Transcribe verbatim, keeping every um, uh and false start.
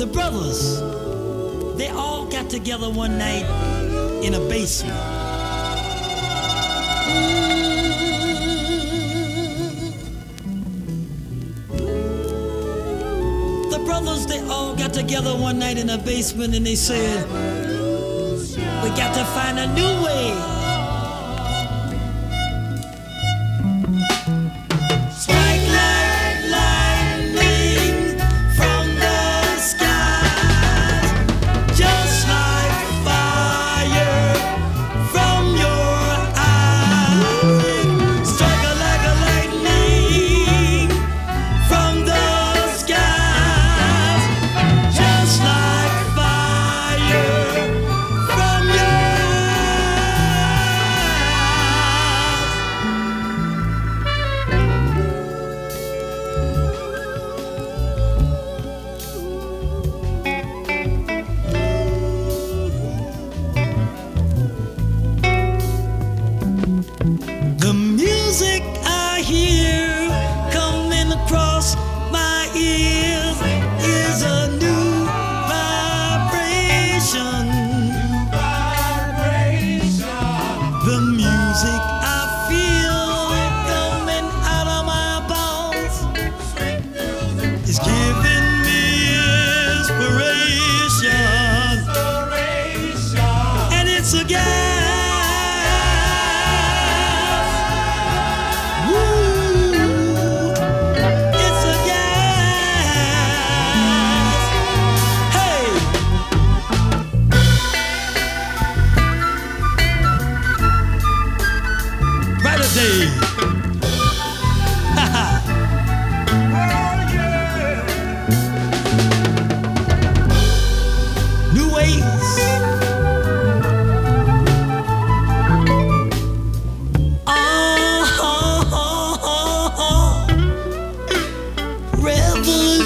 The brothers, they all got together one night in a basement. The brothers, they all got together one night in a basement and they said, we got to find a new way. The music I hear coming across my ears is a new vibration. New vibration. The music I feel coming out of my bones is giving me inspiration. Inspiration. And it's a gas. Day. New ways. Uh-huh. Revolution.